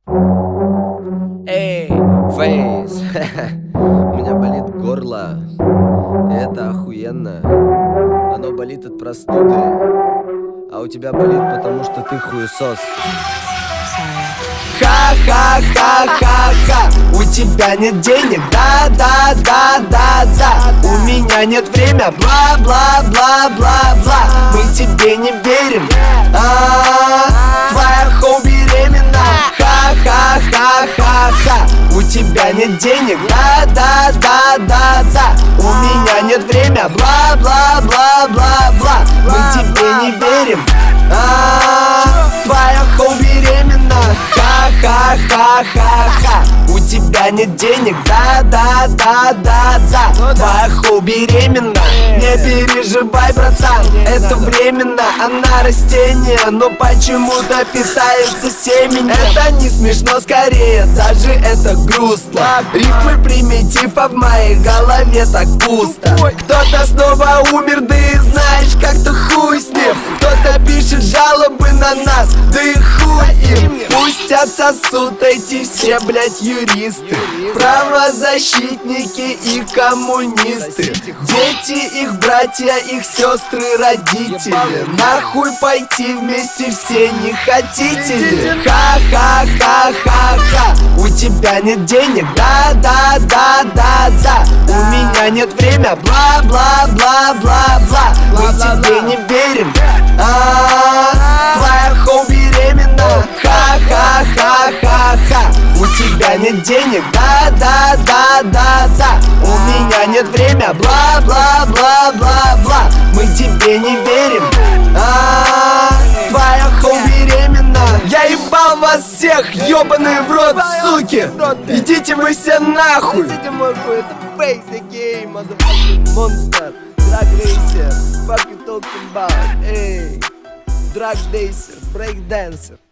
Эй, Фейс, у меня болит горло, и это охуенно. Оно болит от простуды, а у тебя болит, потому что ты хуесос. Ха-ха-ха-ха-ха, у тебя нет денег, да-да-да-да-да. У меня нет время, бла-бла-бла-бла-бла. Мы тебе не верим, твоя хоу беременна. Ха-ха-ха-ха-ха, у тебя нет денег, да-да-да-да-да. У меня нет время, бла-бла-бла-бла-бла. Мы тебе не верим, твоя хоу беременна. Ха-ха-ха-ха-ха, у тебя нет денег, да-да-да-да-да. Твоя хоу беременна. Не переживай, братан, это временно. Она растение, но почему-то питается семенем. Это не смешно, скорее, даже это грустно. Рифмы примитив, а в моей голове так пусто. Кто-то снова умер, да и знаешь, как-то хуй с ним. Кто-то пишет жалобы на нас, да и хуй им. Пусть отсосут эти все, блять, юристы, правозащитники и коммунисты. Дети, их братья, их сестры, родители. Нахуй пойти вместе все не хотите ли? Ха-ха-ха-ха-ха, у тебя нет денег, да-да-да-да-да. У меня нет время, бла-бла-бла-бла-бла. Мы тебе не верим, твоя хоу беременна. Ха-ха-ха-ха-ха, у тебя нет денег, да-да-да-да-да. У меня нет время, бла-бла-бла-бла-бла. Мы тебе не верим, твоя хоу беременна. Я ебал вас всех, ебаные в рот, суки. Идите вы все нахуй. Это Фейс, a.k.a. motherfucking monster, drag racer, fuck you talking about, эй, drag racer, break dancer.